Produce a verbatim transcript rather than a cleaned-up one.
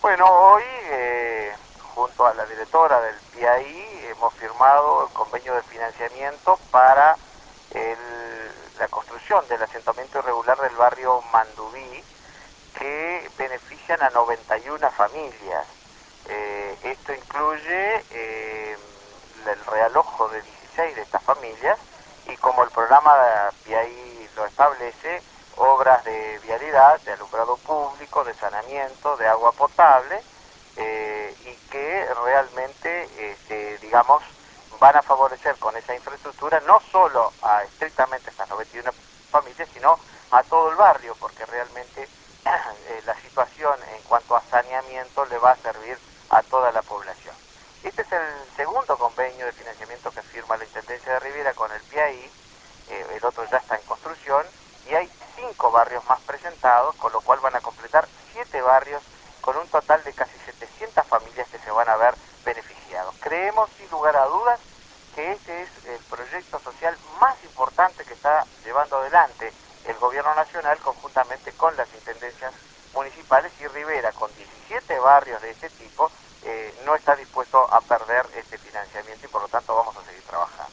Bueno, hoy eh, junto a la directora del P I A I hemos firmado el convenio de financiamiento para el, la construcción del asentamiento irregular del barrio Mandubí, que benefician a noventa y una familias. Eh, esto incluye eh, el realojo de dieciséis de estas familias y, como el programa P I A I lo establece, obras de vialidad, de alumbrado público, de saneamiento, de agua potable, eh, y que realmente, este, digamos, van a favorecer con esa infraestructura no solo a estrictamente estas noventa y una familias, sino a todo el barrio, porque realmente eh, la situación en cuanto a saneamiento le va a servir a toda la población. Este es el segundo convenio de financiamiento que firma la Intendencia de Rivera con el P I A I, eh, el otro ya está en construcción, y hay cinco barrios más presentados, con lo cual van a completar siete barrios con un total de casi setecientas familias que se van a ver beneficiados. Creemos, sin lugar a dudas, que este es el proyecto social más importante que está llevando adelante el gobierno nacional conjuntamente con las intendencias municipales, y Rivera, con diecisiete barrios de este tipo, eh, no está dispuesto a perder este financiamiento y por lo tanto vamos a seguir trabajando.